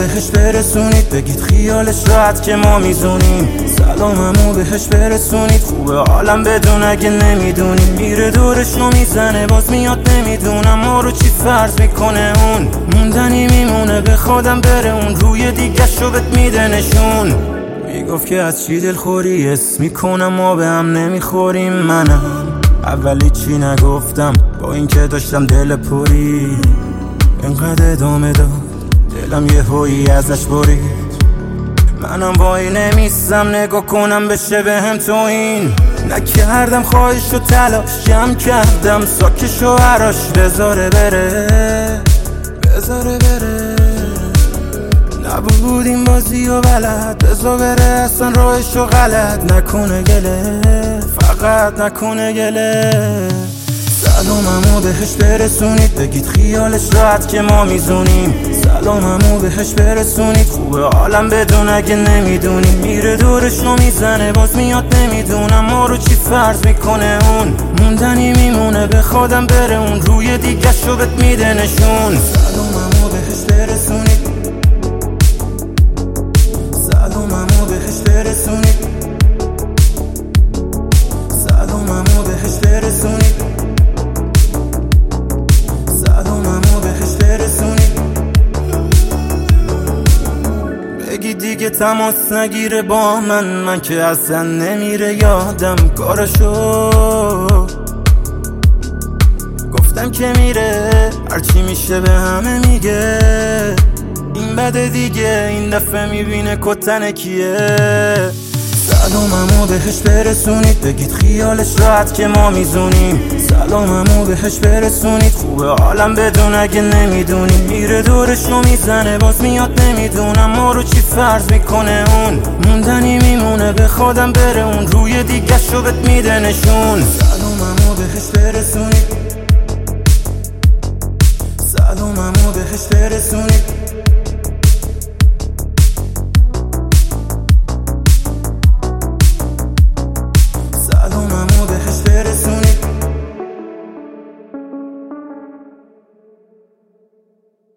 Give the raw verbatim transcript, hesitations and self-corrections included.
بهش برسونید، بگید خیالش راحت که ما میزونیم. سلاممو بهش برسونید، خوبه عالم بدون اگه نمیدونیم. میره دورش رو میزنه باز میاد، نمیدونم ما رو چی فرض میکنه اون. موندنی میمونه به خودم بره اون، روی دیگه شو بهت میده نشون. میگفت که از چی دلخوری اسم میکنم ما به هم نمیخوریم. منم اولی چی نگفتم با اینکه داشتم دل پری، انقدر ادامه داد دلم یه هویی ازش برید. منم وای نمیستم نگاه کنم بشه به هم تو این. نکردم خواهش و تلاش جمع کردم ساکش و عراش، بذاره بره بذاره بره. نبود این بازی و بلد، بذار بره اصلا راهش و غلط نکنه گله، فقط نکنه گله. سلاممو بهش برسونید، بگید خیالش راحت که ما میزونیم. سلاممو بهش برسونید، خوبه عالم بدون اگه نمیدونیم. میره دورش رو میزنه باز میاد، نمیدونم ما رو چی فرض میکنه اون. موندنی میمونه به خودم بره اون، روی دیگه شو بهت میده نشون. سلاممو بهش برسونید، سلاممو بهش برسونید، سلاممو بهش برسونید، سلاممو بهش برسونید. بگی دیگه تماس نگیره با من، من که اصلا نمیره یادم کارشو. گفتم که میره هرچی میشه به همه میگه. این بده دیگه این دفعه میبینه کتن کیه. سلاممو بهش برسونید، بگید خیالش راحت که ما میزونیم. سلاممو بهش برسونید، خوبه عالم بدون اگه نمیدونیم. میره دورش رو میزنه باز میاد، نمیدونم ما رو چی فرض میکنه اون. موندنی میمونه به خودم بره اون، روی دیگه شو بهت میده نشون. سلاممو بهش برسونید، سلاممو بهش برسونید،